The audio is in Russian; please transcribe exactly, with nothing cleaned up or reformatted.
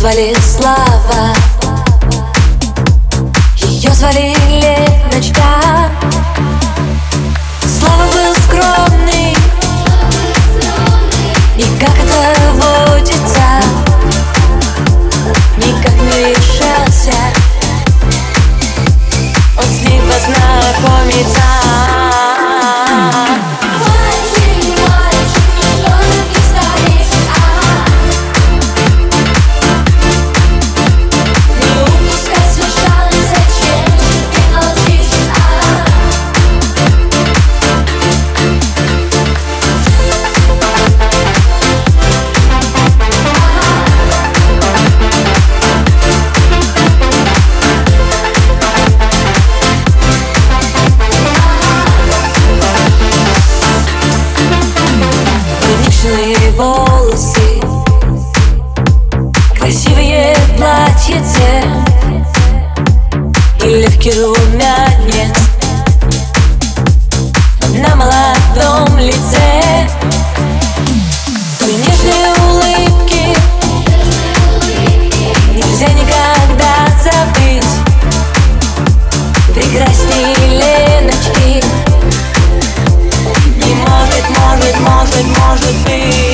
звали Слава, ее звали Леночка. Слава был скромный, и как это водится, никак не решался он с ней познакомиться. Волосы, красивые платьице и легкий румянец на молодом лице. Твои нежные улыбки нельзя никогда забыть. Прекрасней Леночки не может, может, может, может быть.